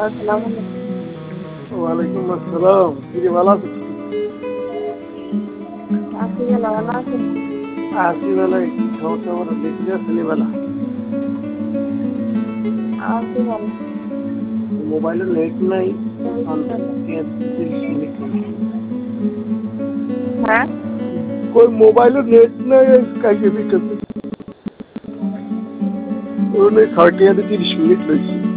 আসসালামু আলাইকুম। ওয়ালাইকুম আসসালাম। কিরে ভালো আছিস? আছি ভালো, ভালো আছেন? আছি বেলায় কি খবর টবর দেখতে আসলি বেলা? আছি ভালো। মোবাইলে নেট নাই। তুমি কি করো? 30 মিনিট হয়েছে। হ্যাঁ? কই মোবাইলে নেট নাই কাইকে বিকাছে। ওনে 30 মিনিট লইছি।